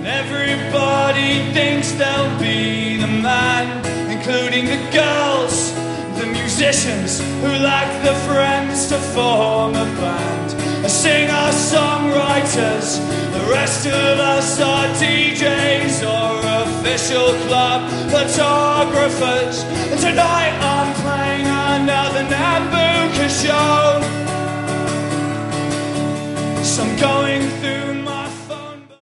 Everybody thinks they'll be the man, including the girls, the musicians who lack the friends to form a band. Singer-songwriters, the rest of us are DJs or official club photographers. And tonight I'm playing another number